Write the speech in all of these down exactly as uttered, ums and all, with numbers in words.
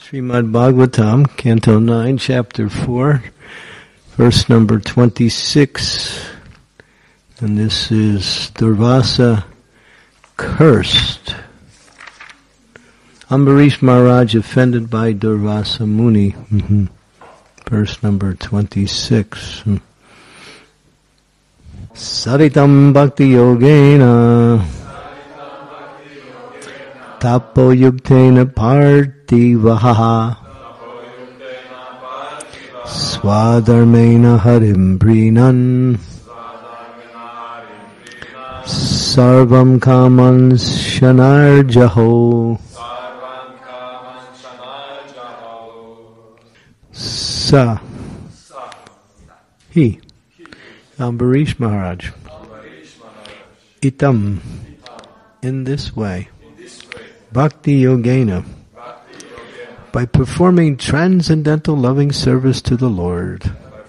Srimad Bhagavatam, Canto nine, Chapter four, verse number twenty-six. And this is Durvasa cursed. Ambarish Maharaj offended by Durvasa Muni. Mm-hmm. Verse number twenty-six. Saritam Bhakti Yogena Tapo Yugtena Partivaha Swadharmena Harim Prinan Sarvam Kaman Shanarjaho Sa He Ambarish Maharaj Itam in this way Bhakti Yogena by performing transcendental loving service to the Lord.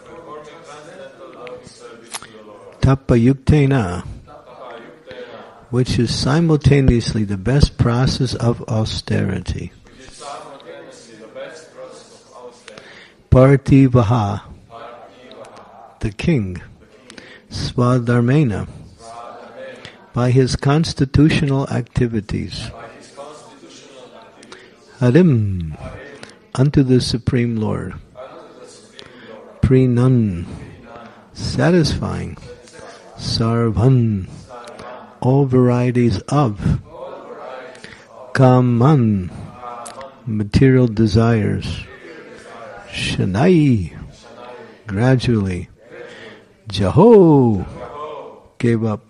Tapa Yuktena, which is simultaneously the best process of austerity. Partivaha, the king. Swadharmena, by his constitutional activities. Harim, unto the Supreme Lord. Prinan, satisfying. Sarvan, all varieties of. Kaman, material desires. Shanai, gradually. Jaho, gave up.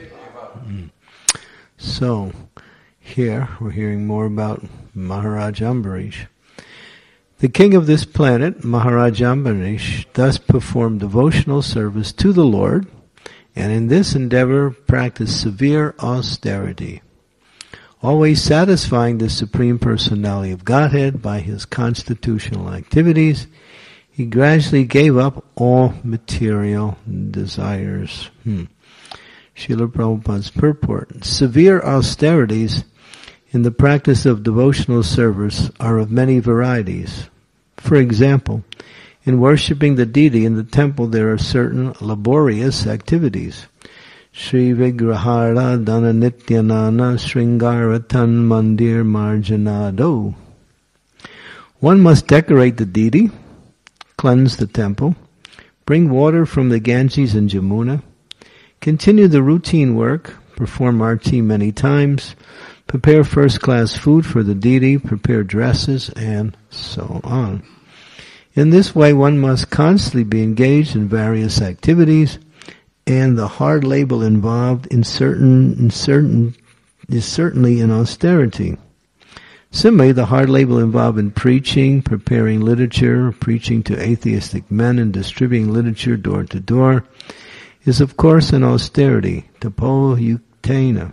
So, here we're hearing more about Maharaj Ambarish. The king of this planet, Maharaj Ambarish, thus performed devotional service to the Lord, and in this endeavor practiced severe austerity, always satisfying the Supreme Personality of Godhead by his constitutional activities. He gradually gave up all material desires. Hmm. Srila Prabhupada's purport. Severe austerities in the practice of devotional service are of many varieties. For example, in worshipping the deity in the temple there are certain laborious activities. Sri Vigrahara Dana Nityanana Sringaratan Mandir Marjanado. One must decorate the deity, cleanse the temple, bring water from the Ganges and Jamuna, continue the routine work, perform arti many times, prepare first-class food for the deity, prepare dresses, and so on. In this way, one must constantly be engaged in various activities, and the hard labor involved in certain, in certain is certainly in austerity. Similarly, the hard labor involved in preaching, preparing literature, preaching to atheistic men, and distributing literature door to door is, of course, an austerity. Tapo yuktena.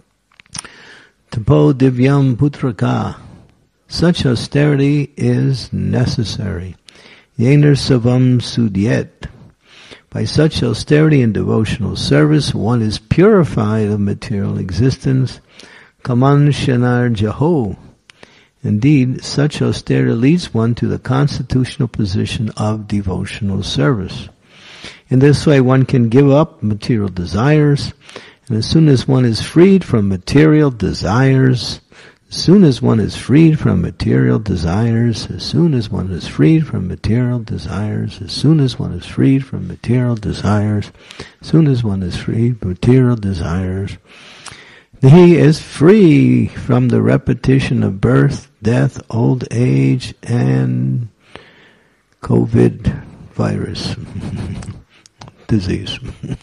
Tapo divyam putraka. Such austerity is necessary. Yener savam sudyet. By such austerity and devotional service, one is purified of material existence. Kaman shanar jaho. Indeed, such austerity leads one to the constitutional position of devotional service. In this way, one can give up material desires, and as soon as one is freed from material desires, as soon as one is freed from material desires, as soon as one is freed from material desires, as soon as one is freed from material desires, as soon as one is freed from material desires, he is free from the repetition of birth, death, old age, and COVID virus disease.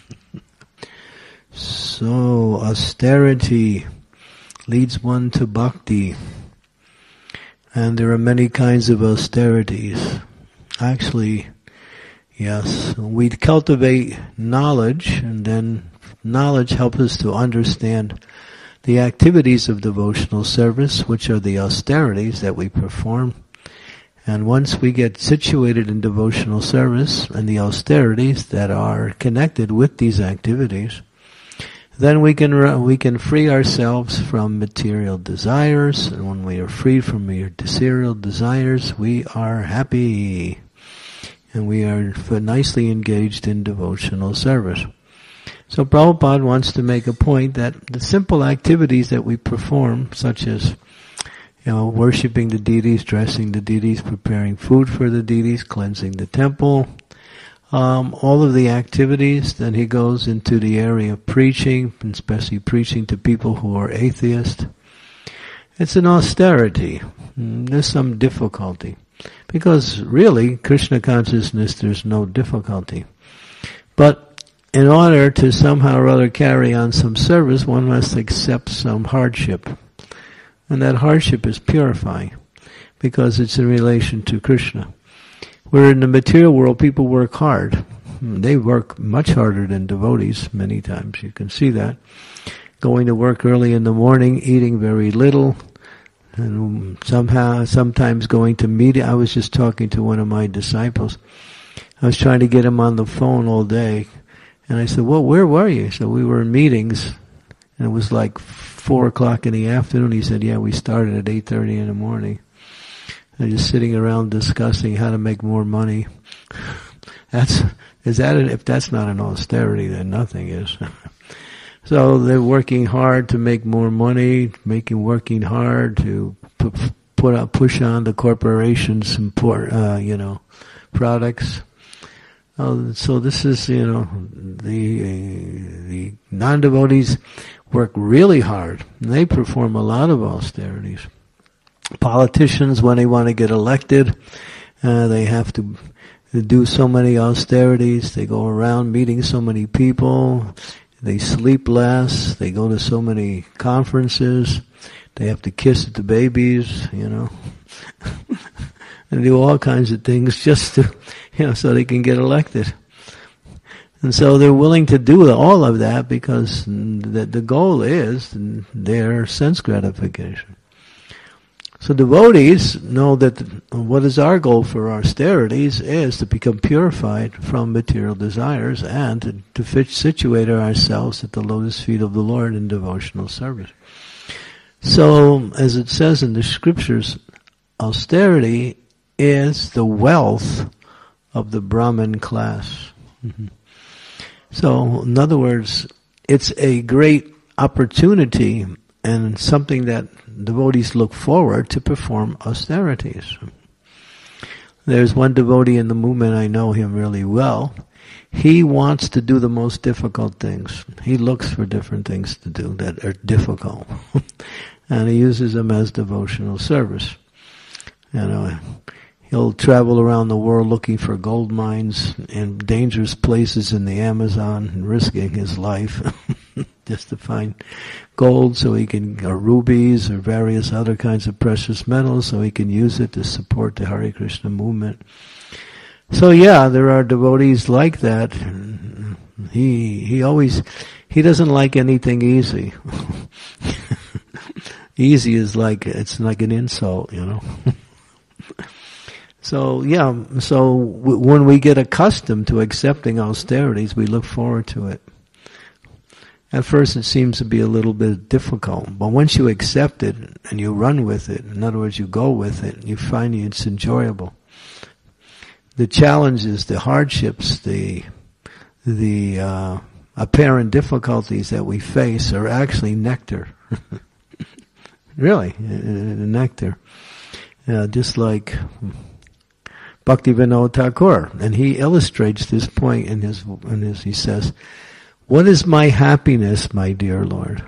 So, austerity leads one to bhakti. And there are many kinds of austerities. Actually, yes, we cultivate knowledge, and then knowledge helps us to understand the activities of devotional service, which are the austerities that we perform. And once we get situated in devotional service and the austerities that are connected with these activities, then we can we can free ourselves from material desires, and when we are freed from material desires, we are happy, and we are nicely engaged in devotional service. So Prabhupada wants to make a point that the simple activities that we perform, such as, you know, worshipping the deities, dressing the deities, preparing food for the deities, cleansing the temple, Um, all of the activities, then he goes into the area of preaching, especially preaching to people who are atheists. It's an austerity. There's some difficulty. Because really, Krishna consciousness, there's no difficulty. But in order to somehow or other carry on some service, one must accept some hardship. And that hardship is purifying, because it's in relation to Krishna. Where in the material world, people work hard. They work much harder than devotees many times. You can see that. Going to work early in the morning, eating very little, and somehow, sometimes going to meeting. I was just talking to one of my disciples. I was trying to get him on the phone all day. And I said, well, where were you? So we were in meetings, and it was like four o'clock in the afternoon. He said, yeah, we started at eight thirty in the morning. They're just sitting around discussing how to make more money. That's, is that, an, if that's not an austerity, then nothing is. So they're working hard to make more money, making, working hard to put, put up, push on the corporations some, uh, you know, products. Uh, so this is, you know, the, uh, the non-devotees work really hard. And they perform a lot of austerities. Politicians, when they want to get elected, uh, they have to do so many austerities. They go around meeting so many people. They sleep less. They go to so many conferences. They have to kiss the babies, you know, and do all kinds of things just to, you know, so they can get elected. And so they're willing to do all of that because the, the goal is their sense gratification. So devotees know that what is our goal for austerities is to become purified from material desires and to, to fit, situate ourselves at the lotus feet of the Lord in devotional service. So, as it says in the scriptures, austerity is the wealth of the Brahmin class. Mm-hmm. So, in other words, it's a great opportunity and something that devotees look forward to perform austerities. There's one devotee in the movement, I know him really well. He wants to do the most difficult things. He looks for different things to do that are difficult. And he uses them as devotional service. You know, he'll travel around the world looking for gold mines in dangerous places in the Amazon and risking his life just to find gold so he can, or rubies or various other kinds of precious metals so he can use it to support the Hare Krishna movement. So yeah, there are devotees like that. He, he always, he doesn't like anything easy. Easy is like, it's like an insult, you know. So yeah, so w- when we get accustomed to accepting austerities, we look forward to it. At first it seems to be a little bit difficult, but once you accept it and you run with it, in other words, you go with it, you find it's enjoyable. The challenges, the hardships, the the uh, apparent difficulties that we face are actually nectar. Really, nectar. Uh, just like Bhaktivinoda Thakur, and he illustrates this point in his, in his, he says, what is my happiness, my dear Lord?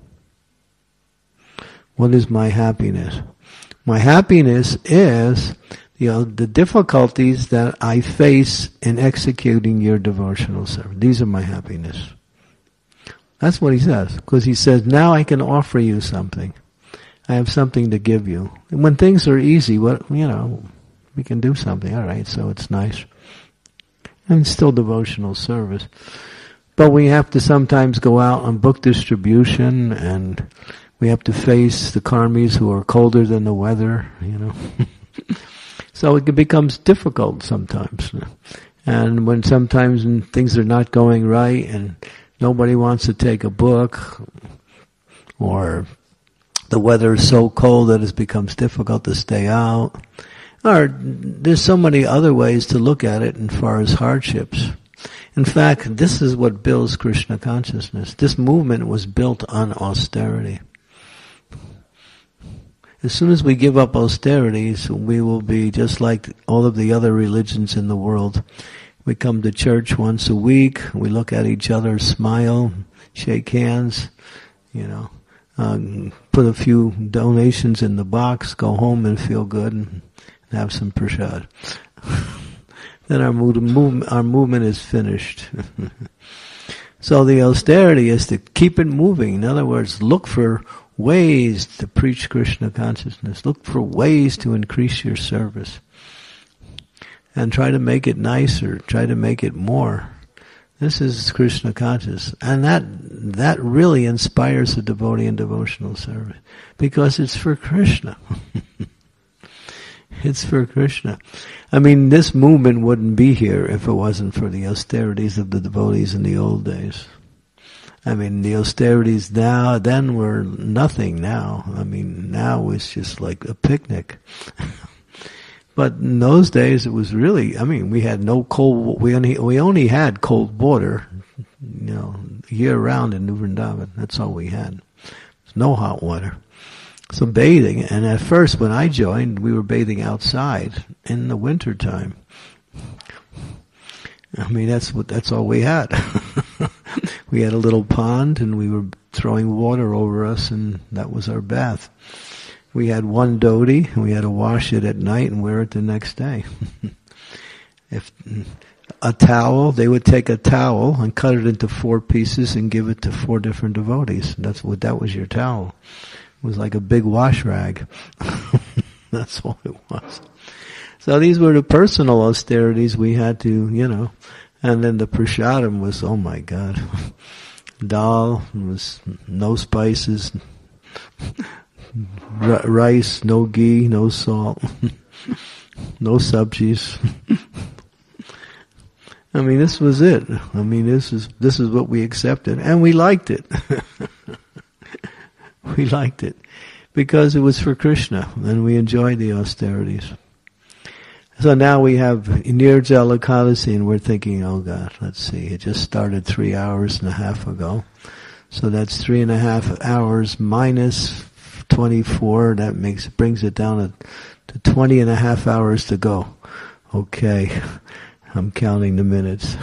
What is my happiness? My happiness is, you know, the difficulties that I face in executing your devotional service. These are my happiness. That's what he says, because he says, now I can offer you something. I have something to give you. And when things are easy, what, you know, we can do something. All right, so it's nice. And it's still devotional service. But we have to sometimes go out on book distribution, and we have to face the karmis who are colder than the weather, you know. So it becomes difficult sometimes. And when sometimes when things are not going right, and Nobody wants to take a book, or the weather is so cold that it becomes difficult to stay out. Or there's so many other ways to look at it as far as hardships. In fact, this is what builds Krishna consciousness. This movement was built on austerity. As soon as we give up austerities, we will be just like all of the other religions in the world. We come to church once a week, we look at each other, smile, shake hands, you know, um, put a few donations in the box, go home and feel good and have some prasad. Then our, mood, move, our movement is finished. So the austerity is to keep it moving. In other words, look for ways to preach Krishna consciousness. Look for ways to increase your service. And try to make it nicer. Try to make it more. This is Krishna conscious. And that that really inspires the devotee in devotional service. Because it's for Krishna. It's for Krishna. I mean, this movement wouldn't be here if it wasn't for the austerities of the devotees in the old days. I mean, the austerities now, then were nothing now. I mean, now it's just like a picnic. But in those days, it was really, I mean, we had no cold, we only, we only had cold water, you know, year round in New Vrindavan. That's all we had. There's no hot water. So bathing, and at first when I joined, we were bathing outside in the winter time. I mean, that's what, that's all we had. We had a little pond and we were throwing water over us, and that was our bath. We had one dhoti, and we had to wash it at night and wear it the next day. If a towel, they would take a towel and cut it into four pieces and give it to four different devotees. That's what, that was your towel. It was like a big wash rag. That's all it was. So these were the personal austerities we had to, you know, and then the prasadam was, oh my God, dal was no spices, R- rice, no ghee, no salt, no sabjis. I mean, this was it. I mean, this is this is what we accepted, and we liked it. We liked it because it was for Krishna, and we enjoyed the austerities. So now we have Nirjala Ekadasi, and we're thinking, oh God, let's see, it just started three hours and a half ago. So that's three and a half hours minus twenty-four. That makes brings it down to, to twenty and a half hours to go. Okay, I'm counting the minutes.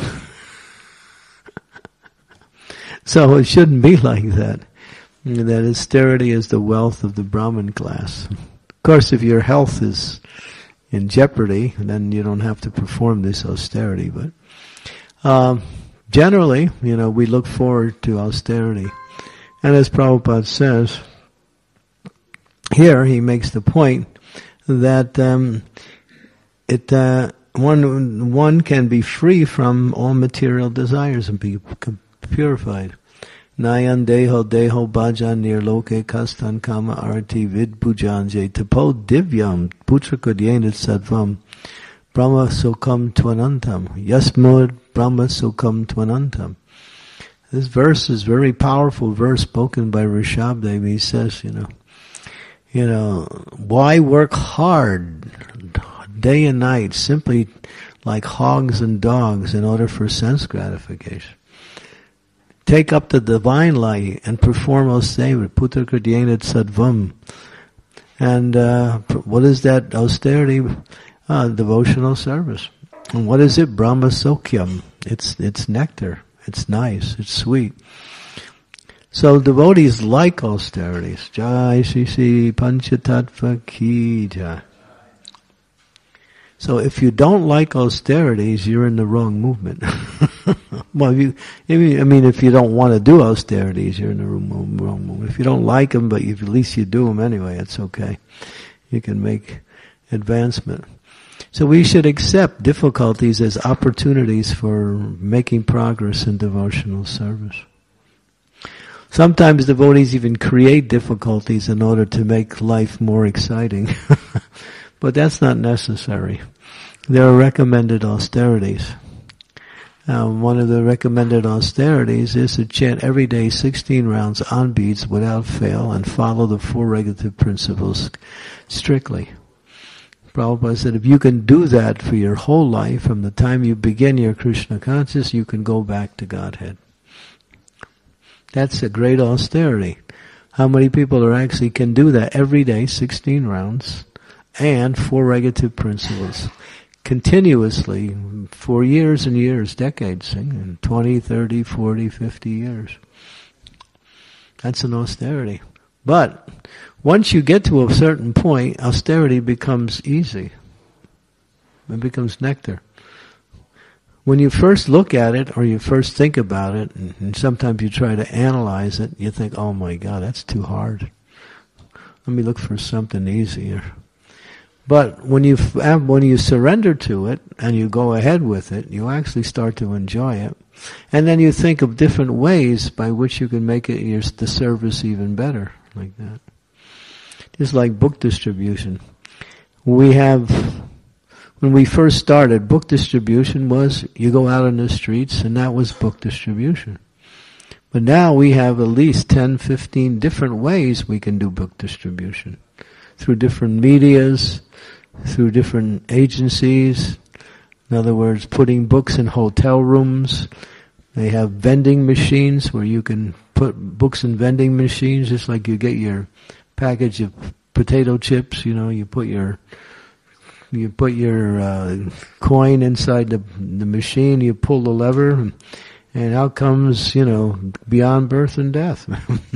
So it shouldn't be like that. That austerity is the wealth of the Brahmin class. Of course, if your health is in jeopardy, then you don't have to perform this austerity. But um, generally, you know, we look forward to austerity. And as Prabhupada says, here he makes the point that um, it uh, one one can be free from all material desires and be purified. Nayan deho deho bhajan nirloke kastan kama arti vid bhujanje tapo divyam putrakodyenit sadvam brahma sukam tvanantam yasmud brahma sukam tvanantam. This verse is a very powerful verse spoken by Rishabdev. He says, you know, you know, why work hard day and night simply like hogs and dogs in order for sense gratification? Take up the divine light and perform austerity, putra krdyenat sadvam. And uh, what is that austerity? Uh, devotional service. And what is it? Brahma sokyam. It's it's nectar. It's nice. It's sweet. So devotees like austerities. Jai Shri Shri Panchatattva Ki Jai. So if you don't like austerities, you're in the wrong movement. Well, if you, if you, I mean, if you don't want to do austerities, you're in the wrong, wrong movement. If you don't like them, but if at least you do them anyway, it's okay. You can make advancement. So we should accept difficulties as opportunities for making progress in devotional service. Sometimes devotees even create difficulties in order to make life more exciting. But that's not necessary. There are recommended austerities. Um, one of the recommended austerities is to chant every day sixteen rounds on beads without fail and follow the four regulative principles strictly. Prabhupada said if you can do that for your whole life, from the time you begin your Krishna consciousness, you can go back to Godhead. That's a great austerity. How many people are actually can do that every day, sixteen rounds, and four regulative principles, continuously, for years and years, decades, and twenty, thirty, forty, fifty years. That's an austerity. But once you get to a certain point, austerity becomes easy. It becomes nectar. When you first look at it, or you first think about it, and, and sometimes you try to analyze it, you think, oh my God, that's too hard. Let me look for something easier. But when you when you surrender to it, and you go ahead with it, you actually start to enjoy it. And then you think of different ways by which you can make it your, the service even better, like that. Just like book distribution. We have... When we first started, book distribution was, you go out on the streets, and that was book distribution. But now we have at least ten, fifteen different ways we can do book distribution. Through different medias, through different agencies. In other words, putting books in hotel rooms. They have vending machines where you can put books in vending machines, just like you get your package of potato chips, you know, you put your... You put your uh, coin inside the the machine, you pull the lever, and, and out comes, you know, Beyond Birth and Death.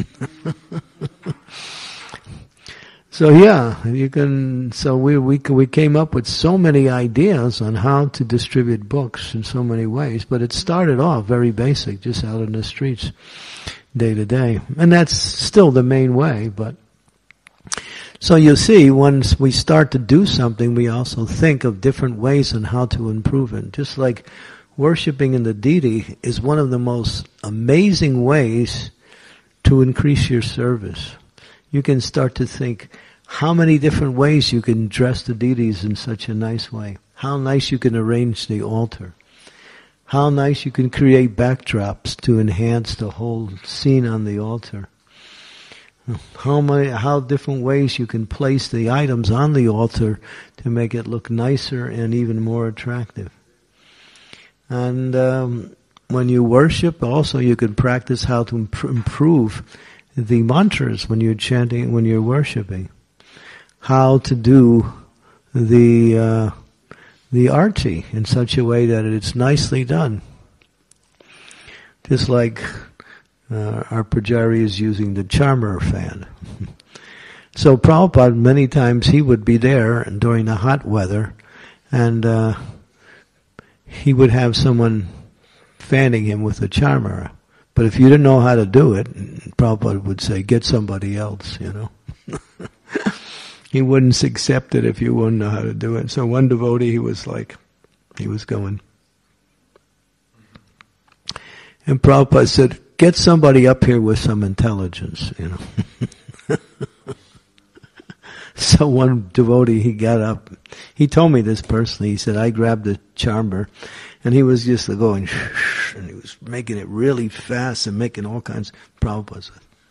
So yeah, you can. So we we we came up with so many ideas on how to distribute books in so many ways, but it started off very basic, just out in the streets, day to day, and that's still the main way, but. So you see, once we start to do something, we also think of different ways on how to improve it. Just like worshiping in the deity is one of the most amazing ways to increase your service. You can start to think how many different ways you can dress the deities in such a nice way. How nice you can arrange the altar. How nice you can create backdrops to enhance the whole scene on the altar. How many, how different ways you can place the items on the altar to make it look nicer and even more attractive. And um, when you worship, also you can practice how to imp- improve the mantras when you're chanting, when you're worshiping. How to do the uh, the arti in such a way that it's nicely done. Just like Uh, our Pujari is using the charmer fan. So Prabhupada, many times he would be there during the hot weather, and uh, he would have someone fanning him with a charmer. But if you didn't know how to do it, Prabhupada would say, get somebody else, you know. He wouldn't accept it if you wouldn't know how to do it. So one devotee, he was like, he was going. And Prabhupada said, get somebody up here with some intelligence, you know. So one devotee, he got up. He told me this personally. He said, I grabbed the charmer, and he was just going, and he was making it really fast and making all kinds of Prabhupada.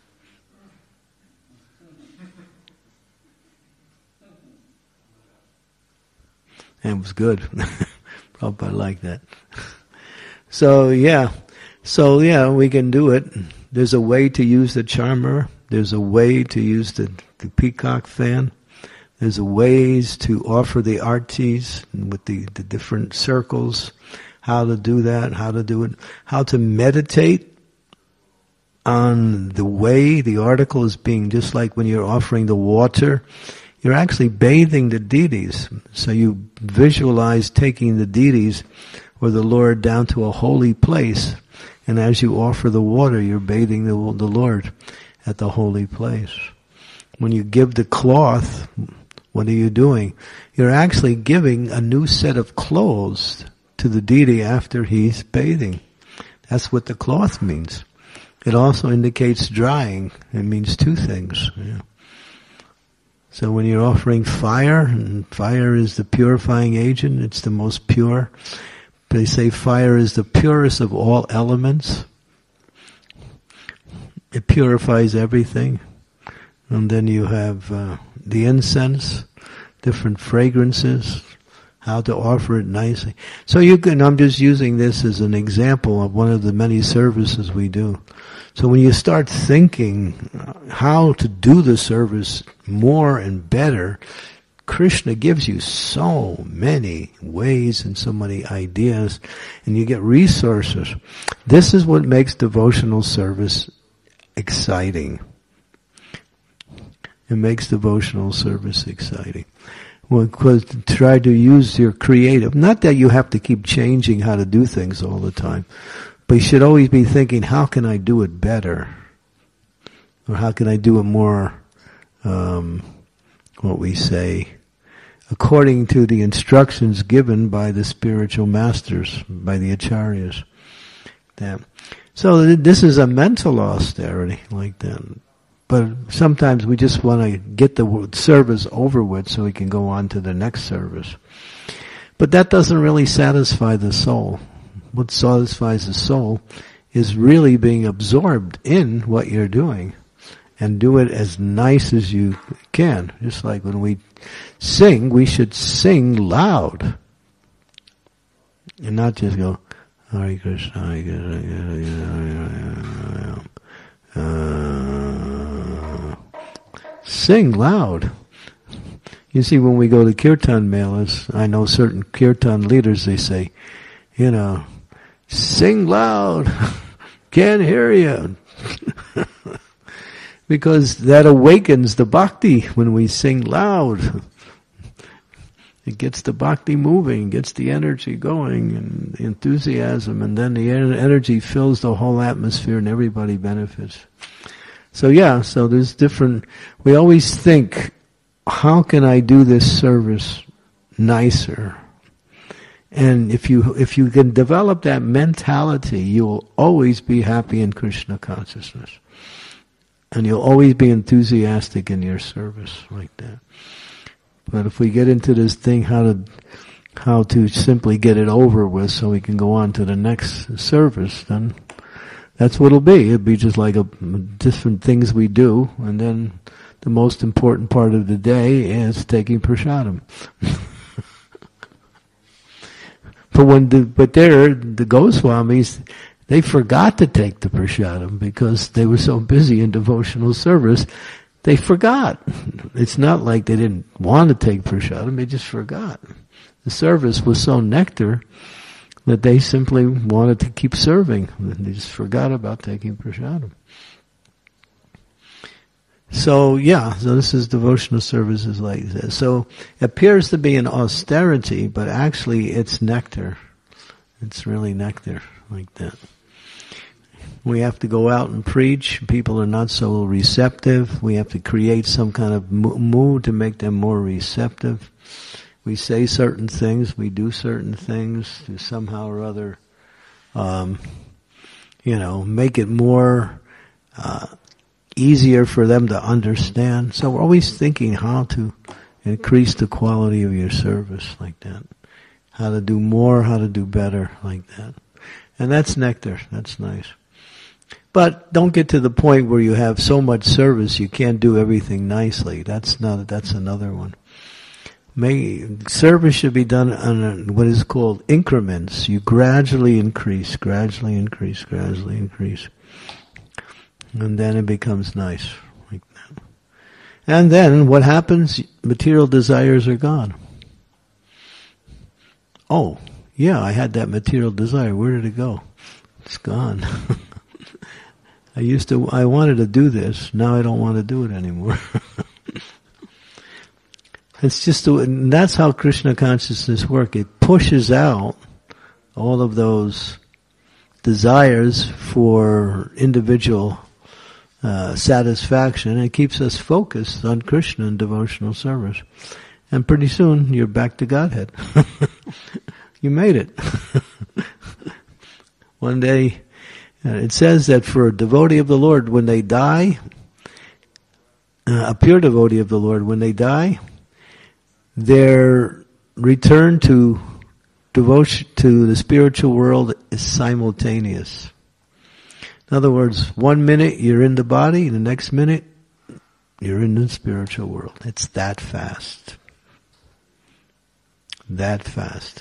And it was good. Prabhupada liked that. So, yeah. So yeah, we can do it. There's a way to use the charmer. There's a way to use the, the peacock fan. There's a ways to offer the artis with the, the different circles. How to do that, how to do it. How to meditate on the way the article is being, just like when you're offering the water. You're actually bathing the deities. So you visualize taking the deities or the Lord down to a holy place. And as you offer the water, you're bathing the, the Lord at the holy place. When you give the cloth, what are you doing? You're actually giving a new set of clothes to the deity after he's bathing. That's what the cloth means. It also indicates drying. It means two things. Yeah. So when you're offering fire, and fire is the purifying agent, it's the most pure. they say fire is the purest of all elements. It purifies everything. And then you have uh, the incense, different fragrances, how to offer it nicely. So you can, I'm just using this as an example of one of the many services we do. So when you start thinking how to do the service more and better, Krishna gives you so many ways and so many ideas, and you get resources. This is what makes devotional service exciting. It makes devotional service exciting. Well, because try to use your creative, not that you have to keep changing how to do things all the time, but you should always be thinking, how can I do it better? Or how can I do it more, um, what we say, according to the instructions given by the spiritual masters, by the acharyas. That. So this is a mental austerity like that. But sometimes we just want to get the service over with so we can go on to the next service. But that doesn't really satisfy the soul. What satisfies the soul is really being absorbed in what you're doing and do it as nice as you can. Just like when we sing, we should sing loud and not just go, Hare Krishna, Hare Krishna, Hare Krishna, uh, sing loud. You see, when we go to kirtan melas, I know certain kirtan leaders, they say, you know, sing loud, can't hear you. Because that awakens the bhakti when we sing loud. It gets the bhakti moving, gets the energy going, and the enthusiasm, and then the energy fills the whole atmosphere and everybody benefits. So yeah, so there's different, we always think, how can I do this service nicer? And if you, if you can develop that mentality, you'll always be happy in Krishna consciousness. And you'll always be enthusiastic in your service like that. But if we get into this thing, how to, how to simply get it over with so we can go on to the next service, then that's what it'll be. It'll be just like a, different things we do, and then the most important part of the day is taking prasadam. But when the, but there, the Goswamis, they forgot to take the prasadam because they were so busy in devotional service. They forgot. It's not like they didn't want to take prasadam, they just forgot. The service was so nectar that they simply wanted to keep serving. They just forgot about taking prasadam. So yeah, so this is devotional services like this. So it appears to be an austerity, but actually it's nectar. It's really nectar like that. We have to go out and preach. People are not so receptive. We have to create some kind of mood to make them more receptive. We say certain things. We do certain things to somehow or other, um, you know, make it more uh, easier for them to understand. So we're always thinking how to increase the quality of your service like that. How to do more, how to do better like that. And that's nectar. That's nice. But don't get to the point where you have so much service you can't do everything nicely. That's not. That's another one. May, service should be done on what is called increments. You gradually increase, gradually increase, gradually increase, and then it becomes nice like that. And then what happens? Material desires are gone. Oh, yeah, I had that material desire. Where did it go? It's gone. I used to, I wanted to do this. Now I don't want to do it anymore. It's just, and that's how Krishna consciousness works. It pushes out all of those desires for individual uh, satisfaction, and it keeps us focused on Krishna and devotional service. And pretty soon you're back to Godhead. You made it. One day, Uh, it says that for a devotee of the Lord, when they die, uh, a pure devotee of the Lord, when they die, their return to devotion to the spiritual world is simultaneous. In other words, one minute you're in the body, the next minute you're in the spiritual world. It's that fast. That fast.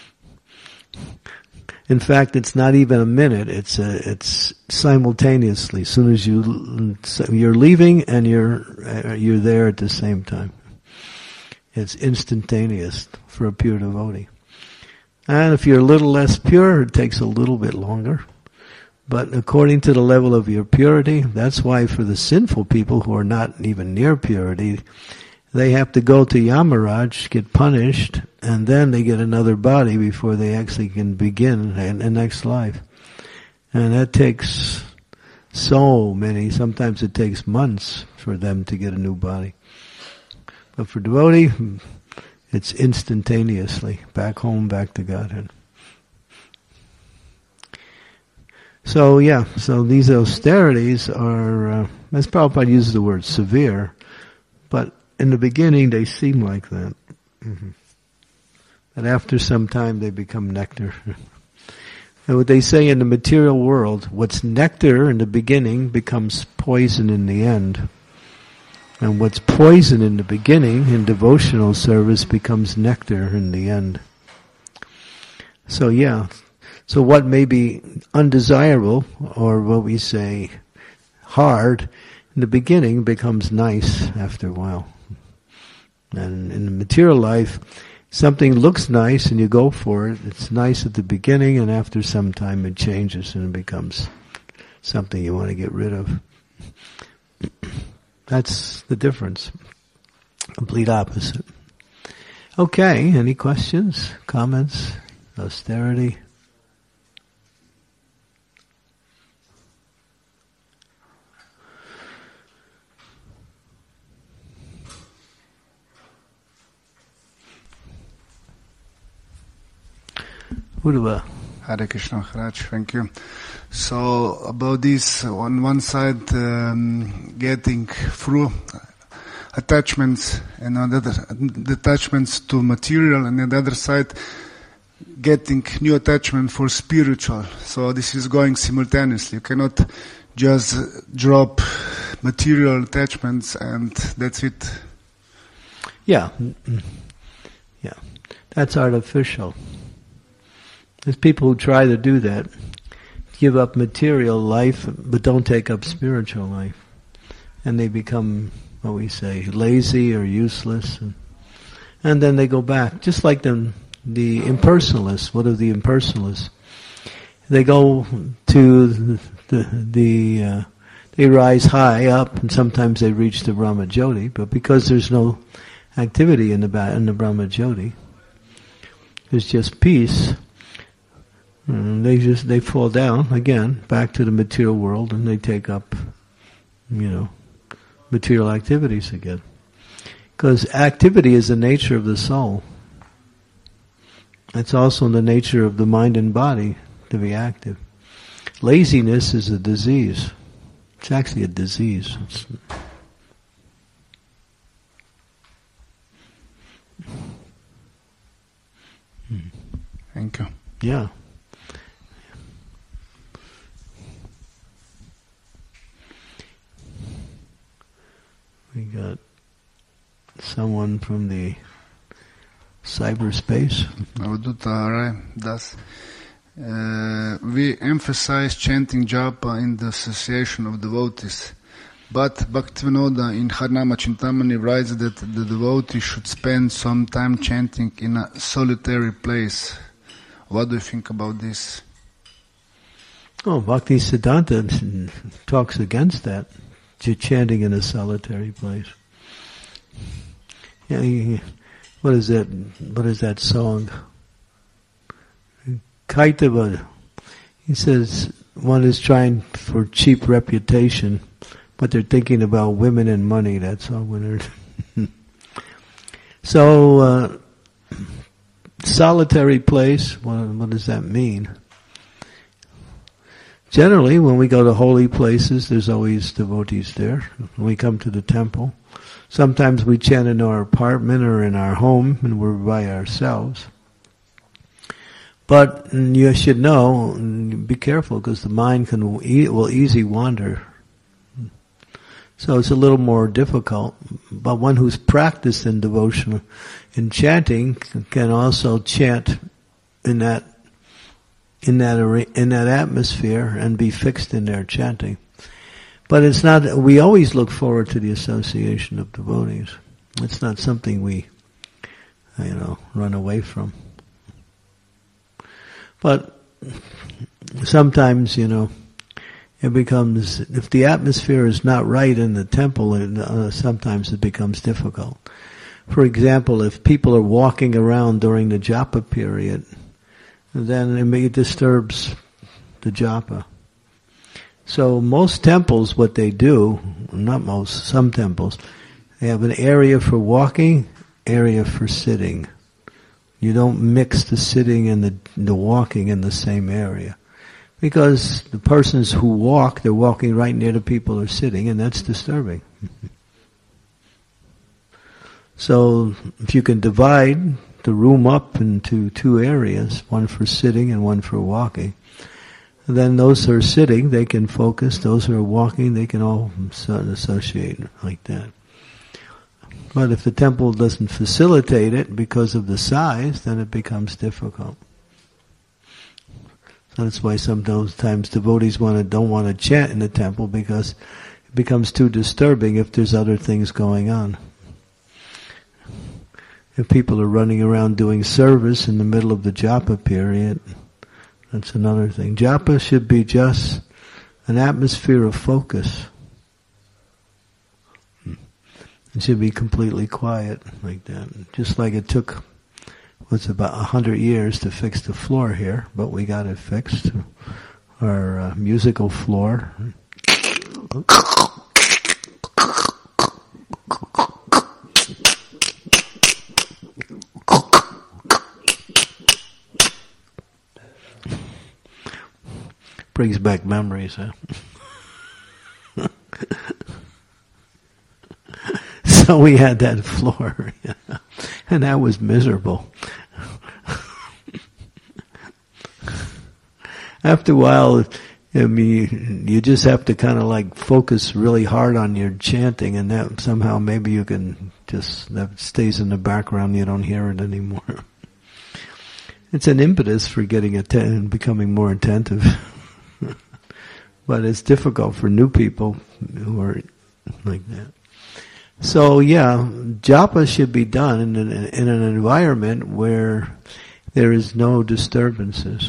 In fact, it's not even a minute. It's a, it's simultaneously. As soon as you you're leaving and you're you're there at the same time. It's instantaneous for a pure devotee. And if you're a little less pure, it takes a little bit longer. But according to the level of your purity, that's why for the sinful people who are not even near purity, they have to go to Yamaraj, get punished, and then they get another body before they actually can begin the next life. And that takes so many, sometimes it takes months for them to get a new body. But for devotee, it's instantaneously, back home, back to Godhead. So yeah, so these austerities are, uh, as Prabhupada uses the word severe, but in the beginning they seem like that. Mm-hmm. But after some time they become nectar. And what they say in the material world, what's nectar in the beginning becomes poison in the end. And what's poison in the beginning, in devotional service, becomes nectar in the end. So yeah, so what may be undesirable, or what we say hard, in the beginning becomes nice after a while. And in the material life, something looks nice and you go for it. It's nice at the beginning, and after some time it changes and it becomes something you want to get rid of. That's the difference. Complete opposite. Okay, any questions, comments, austerity? Uddhava. Hare Krishna, Maharaj, thank you. So about this, on one side, um, getting through attachments, and on the other, attachments to material, and on the other side, getting new attachment for spiritual. So this is going simultaneously. You cannot just drop material attachments and that's it. Yeah, yeah, that's artificial. There's people who try to do that, give up material life, but don't take up spiritual life. And they become, what we say, lazy or useless. And, and then they go back. Just like the, the impersonalists. What are the impersonalists? They go to the, the, the uh, they rise high up, and sometimes they reach the Brahma Jyoti, but because there's no activity in the, in the Brahma Jyoti, there's just peace. And they just, they fall down again, back to the material world, and they take up, you know, material activities again. Because activity is the nature of the soul. It's also the nature of the mind and body to be active. Laziness is a disease. It's actually a disease. It's Thank you. Yeah. We got someone from the cyberspace. Avadhuta Rai Das. Uh, we emphasize chanting japa in the association of devotees, but Bhaktivinoda in Harnama Chintamani writes that the devotee should spend some time chanting in a solitary place. What do you think about this? Oh, Bhakti Siddhanta talks against that. Chanting in a solitary place. Yeah, he, what is that? What is that song? Kaitava. He says one is trying for cheap reputation, but they're thinking about women and money. That's all. When they're so uh, solitary place. What, what does that mean? Generally, when we go to holy places, there's always devotees there. When we come to the temple, sometimes we chant in our apartment or in our home, and we're by ourselves. But you should know, be careful, because the mind can will easily wander. So it's a little more difficult. But one who's practiced in devotion, in chanting, can also chant in that in that in that atmosphere and be fixed in their chanting. But it's not. We always look forward to the association of devotees. It's not something we, you know, run away from. But sometimes, you know, it becomes, if the atmosphere is not right in the temple, it, uh, sometimes it becomes difficult. For example, if people are walking around during the japa period, then it may disturbs the japa. So most temples, what they do, not most, some temples, they have an area for walking, area for sitting. You don't mix the sitting and the, the walking in the same area. Because the persons who walk, they're walking right near the people who are sitting, and that's disturbing. So if you can divide the room up into two areas, one for sitting and one for walking, then those who are sitting, they can focus. Those who are walking, they can all associate like that. But if the temple doesn't facilitate it because of the size, then it becomes difficult. So that's why sometimes devotees want to, don't want to chant in the temple, because it becomes too disturbing if there's other things going on. If people are running around doing service in the middle of the japa period, that's another thing. Japa should be just an atmosphere of focus. It should be completely quiet like that. Just like it took, what's about a hundred years to fix the floor here, but we got it fixed. Our uh, musical floor. Brings back memories, huh? So we had that floor, yeah. And that was miserable. After a while, I mean, you just have to kind of like focus really hard on your chanting, and that somehow maybe you can just, that stays in the background, you don't hear it anymore. It's an impetus for getting atten- becoming more attentive. But it's difficult for new people who are like that. So yeah, japa should be done in an, in an environment where there is no disturbances.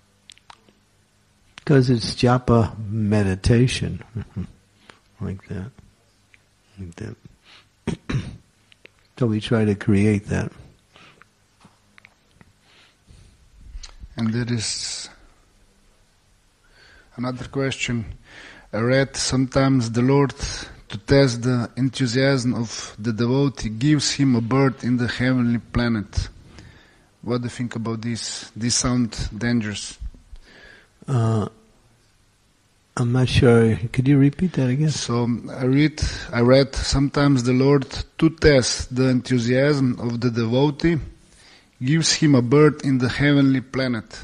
Because it's japa meditation. Like that. Like that. So we try to create that. And there is another question. I read sometimes the Lord, to test the enthusiasm of the devotee, gives him a bird in the heavenly planet. What do you think about this? This sounds dangerous. Uh, I'm not sure. Could you repeat that again? So I read, I read sometimes the Lord, to test the enthusiasm of the devotee, gives him a bird in the heavenly planet.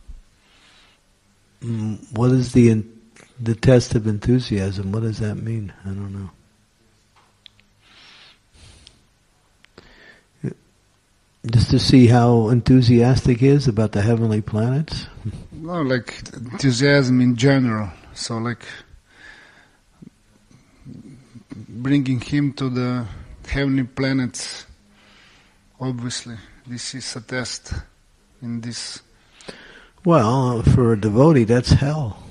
Mm, what is the the test of enthusiasm? What does that mean? I don't know. Just to see how enthusiastic he is about the heavenly planets? No, like enthusiasm in general. So like bringing him to the heavenly planets, obviously. This is a test in this. Well, for a devotee, that's hell.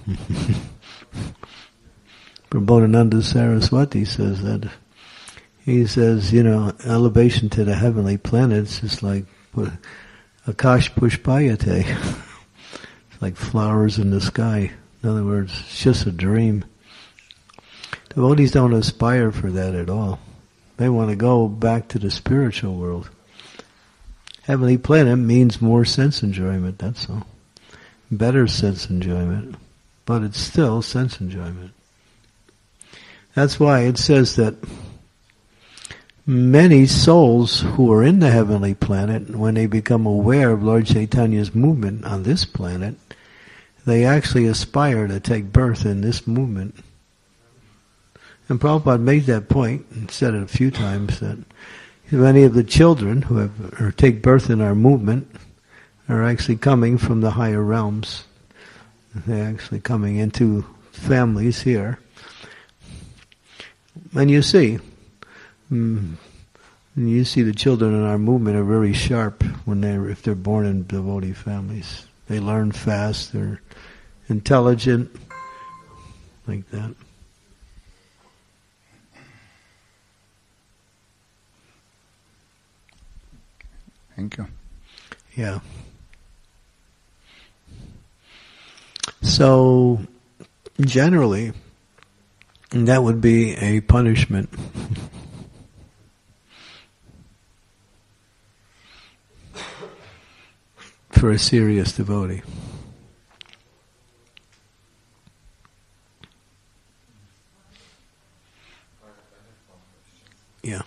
Prabodhananda Saraswati says that. He says, you know, elevation to the heavenly planets is like Akash Pushpayate. It's like flowers in the sky. In other words, it's just a dream. Devotees don't aspire for that at all. They want to go back to the spiritual world. Heavenly planet means more sense enjoyment, that's all. Better sense enjoyment. But it's still sense enjoyment. That's why it says that many souls who are in the heavenly planet, when they become aware of Lord Chaitanya's movement on this planet, they actually aspire to take birth in this movement. And Prabhupada made that point and said it a few times, that many of the children who have or take birth in our movement are actually coming from the higher realms. They're actually coming into families here. And you see, mm, you see the children in our movement are very sharp when they're, if they're born in devotee families. They learn fast, they're intelligent, like that. Thank you. Yeah. So, generally, that would be a punishment. For a serious devotee. Yeah.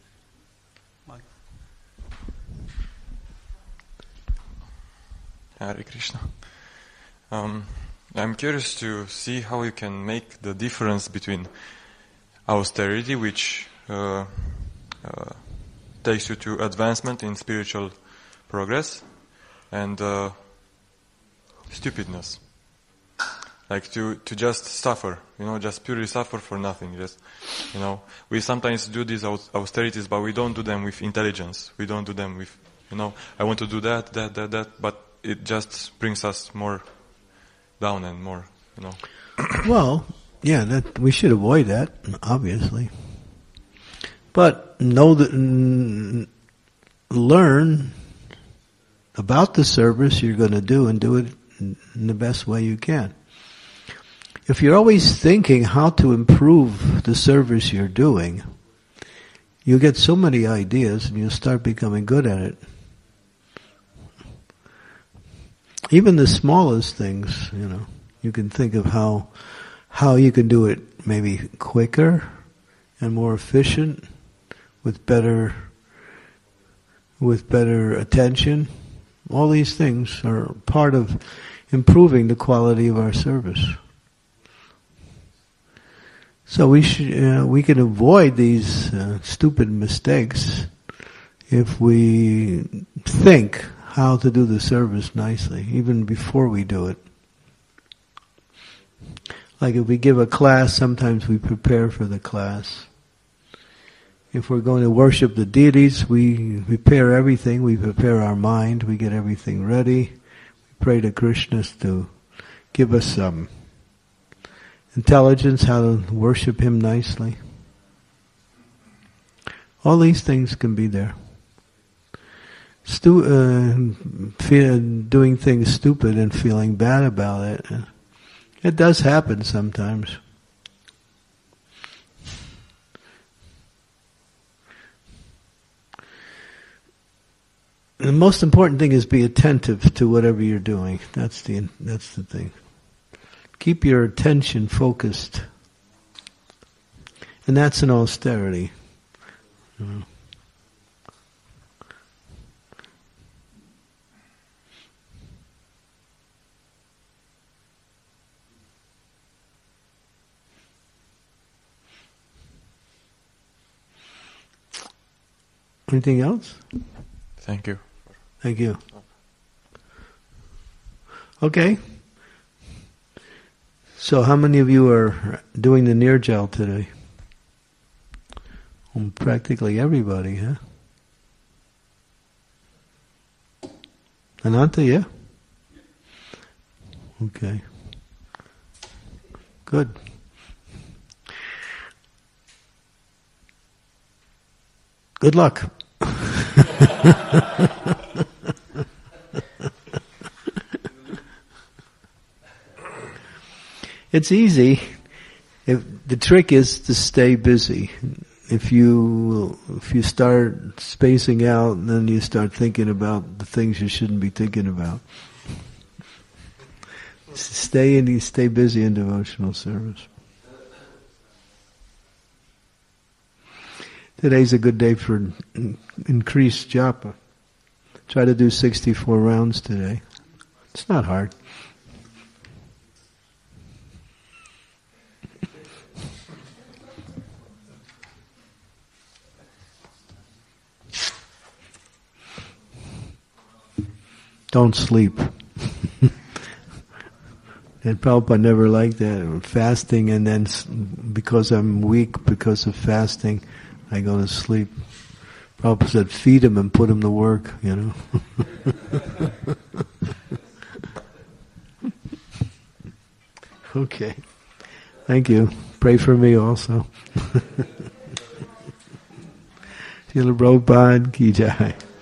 Hare Krishna. Um, I'm curious to see how you can make the difference between austerity, which uh, uh, takes you to advancement in spiritual progress, and uh, stupidness. Like to, to just suffer, you know, just purely suffer for nothing. Just, you know, we sometimes do these austerities, but we don't do them with intelligence. We don't do them with, you know, I want to do that, that, that, that, but it just brings us more down and more, you know. Well, yeah, that we should avoid that, obviously. But know that, mm, learn about the service you're going to do and do it in the best way you can. If you're always thinking how to improve the service you're doing, you'll get so many ideas and you'll start becoming good at it. Even the smallest things, you know, you can think of how how you can do it maybe quicker and more efficient, with better with better attention. All these things are part of improving the quality of our service. So we should, uh, we can avoid these uh, stupid mistakes if we think how to do the service nicely, even before we do it. Like if we give a class, sometimes we prepare for the class. If we're going to worship the deities, we prepare everything. We prepare our mind. We get everything ready. We pray to Krishna to give us some intelligence, how to worship Him nicely. All these things can be there. Stu- uh, feel, doing things stupid and feeling bad about it. It does happen sometimes. The most important thing is be attentive to whatever you're doing. That's the that's the thing. Keep your attention focused. And that's an austerity. You know. Anything else? Thank you. Thank you. Okay. So how many of you are doing the Nirjal today? Well, practically everybody, huh? Ananta, yeah? Okay. Good. Good luck. It's easy. If the trick is to stay busy. If you if you start spacing out, then you start thinking about the things you shouldn't be thinking about. Stay in, stay busy in devotional service. Today's a good day for increased japa. Try to do sixty-four rounds today. It's not hard. Don't sleep. And Prabhupada never liked that. Fasting, and then because I'm weak because of fasting, I go to sleep. Prabhupada said, feed him and put him to work, you know. Okay. Thank you. Pray for me also. Srila Prabhupada ki jai.